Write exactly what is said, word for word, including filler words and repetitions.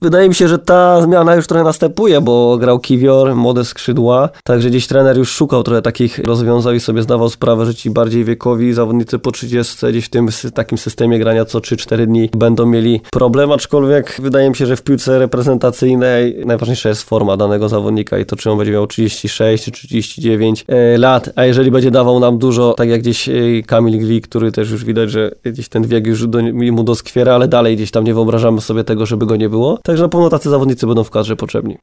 Wydaje mi się, że ta zmiana już trochę następuje, bo grał Kiwior, młode skrzydła, także gdzieś trener już szukał trochę takich rozwiązań i sobie zdawał sprawę, że ci bardziej wiekowi zawodnicy po trzydziestce gdzieś w tym takim systemie grania co trzy cztery dni będą mieli problem, aczkolwiek wydaje mi się, że w piłce reprezentacyjnej najważniejsza jest forma danego zawodnika i to, czy on będzie miał trzydzieści sześć czy trzydzieści dziewięć lat, a jeżeli będzie dawał nam dużo, tak jak gdzieś Kamil Glik, który też już widać, że gdzieś ten wiek już do, mu doskwiera, ale dalej gdzieś tam nie wyobrażamy sobie tego, żeby go nie było. Także na pewno tacy zawodnicy będą w kadrze potrzebni.